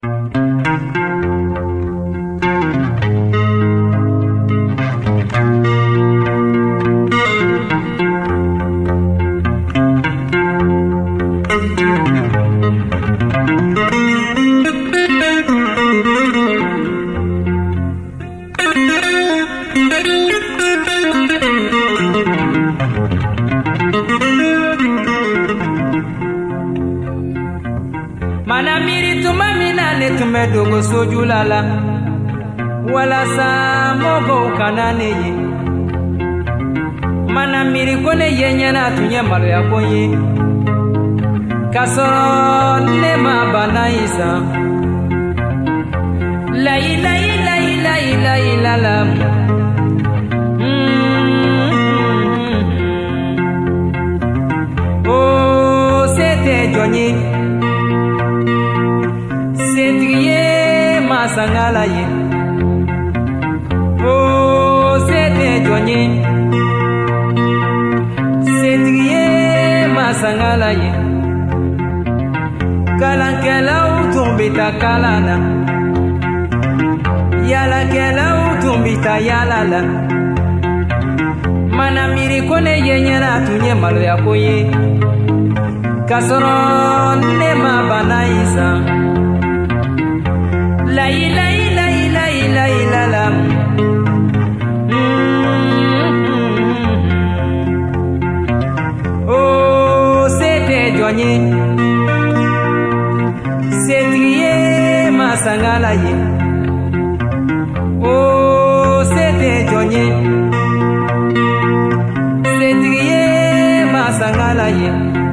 Mana miri tuma mina ne tume dogo sojulala wala sa mogo kanane ye mana miri kone yenyana tunye malo ya konye kasoro ne ma bana isa la ila ila ila ila ila la oh c'était Johnny Sangala ye oh c'était Johnny c'est masangala ye kalankela utumbita kalana yala kela utumbita yalala mana miri kone yenyana tunye malo ya koye kasoro ne mabana isa la ila ila ila ila ila la oh c'était Johnny c'est trié masangala ye oh c'était Johnny c'est trié masangala ye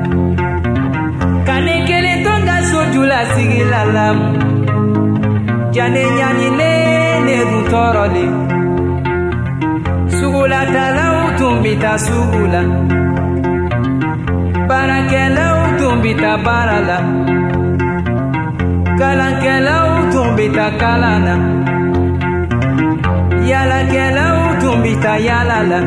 kanekele tonga sojula sigila lam Jane nyani ne dutorole sugula tala utumbita sugula barakela utumbita barala kalankela utumbita kalana yala kela utumbita yalala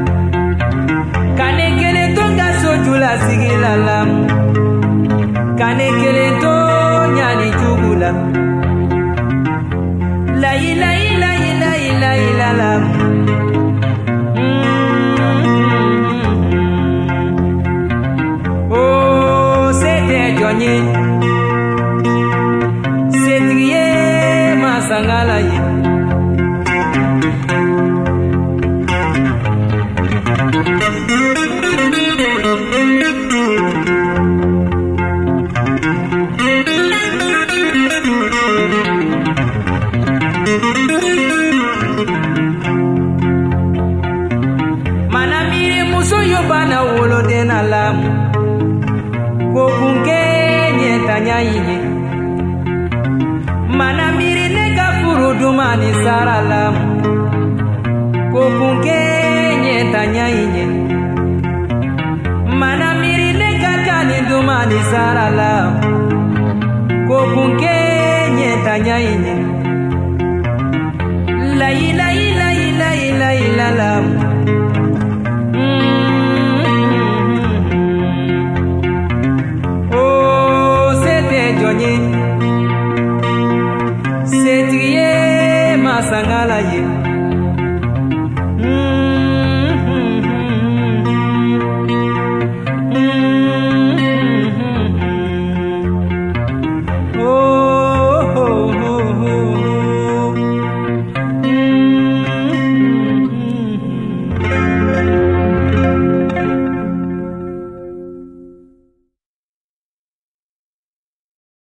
kanekele tonga sojula sigilala kanekele to nyani jugula la ila ila ila ila ila la oh c'était Johnny c'est trié masangala ye mana miri muso yo bana wolo dena lam ko kunke nyetanya yinye mana miri ne ka furu dumani saralam ko kunke nyetanya yinye mana miri ne ka kani dumani saralam ko kunke nyetanya yinye la ila ila ila ila ila lam